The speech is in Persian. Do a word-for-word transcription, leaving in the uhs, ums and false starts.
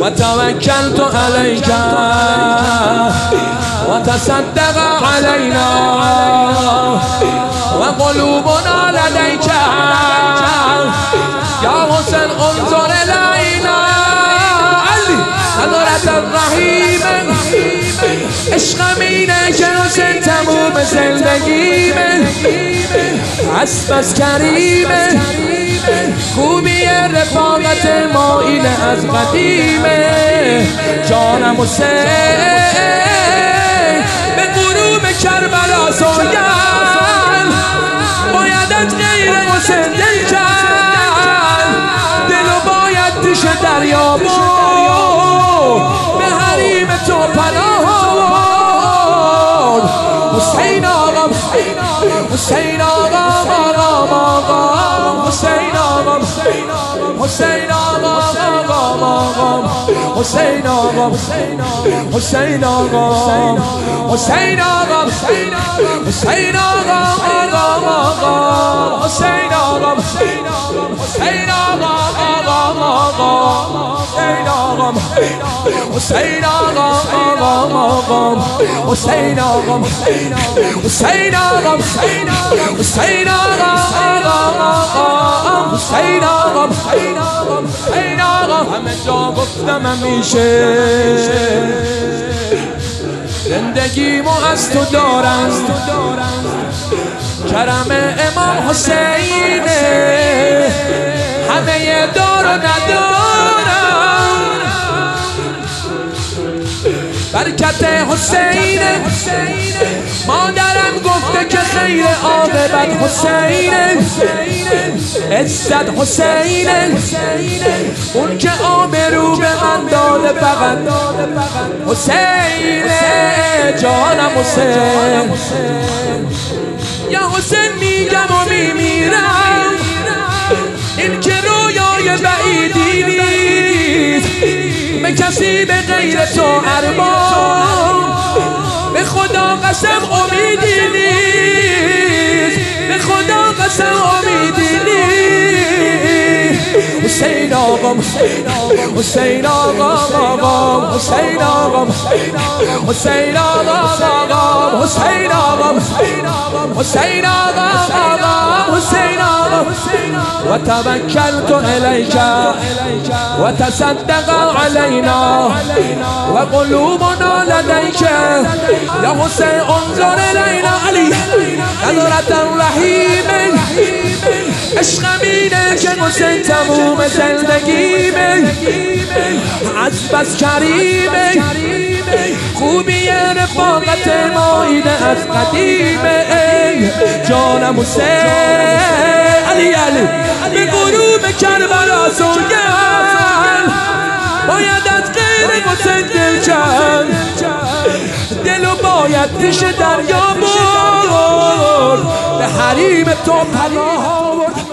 و توکلت علیک و تصدق علینا و قلوبنا لدیک یا حسین انظر الینا نظرت الرحیم عشقم اینه که حسین تموم زندگیمه بس بس کریمه خوبی رفاقت ما اینه از قدیمه جانم حسین به غروب کربلا سوگند باید از غیر حسین دل کرد دلو باید پیش دریا بود به حریم تو پناه بود حسین آقا حسین آقا آقا آقا حسین آقا حسین آقا آقا حسین آقا حسین آقا حسین آقا حسین آقا آقا حسین آقا حسین آقا آقا حسین آقا حسین آقا آقا حسین آقا حسین آقا حسین آقا آقا حسین آقا حسین آقا همه جا گفتم همیشه زندگیمو از تو دارم کرم امام حسینه همه دار و ندارم برکت حسینه مادرم گفته که خیر عاقبت حسینه عزت حسینه اون که آبرو به من داده فقط حسینه جانم حسین یا حسین میگم و میمیرم این که رویای بعیدی نیست به کسی به غیر تو ارمان به خدا قسم امیدی نیست به خدا قسم امیدی نیست حسین آقا حسین آقا حسین آقا حسین آقا حسین آقا حسین آقا حسین آقا و توکلت الیک و تصدق علینا و قلوبنا لدیک یا حسین انظر الینا علی نظرت الرحیم عشقم اینه که حسین تموم زندگیمه از بس کریمه خوبی رفاقت ما اینه از قدیمه جانم حسین علی علی به غروب کربلا سوگند باید از غیر حسین دل کرد دلو باید پیش دریا برد به حریم تو پناه برد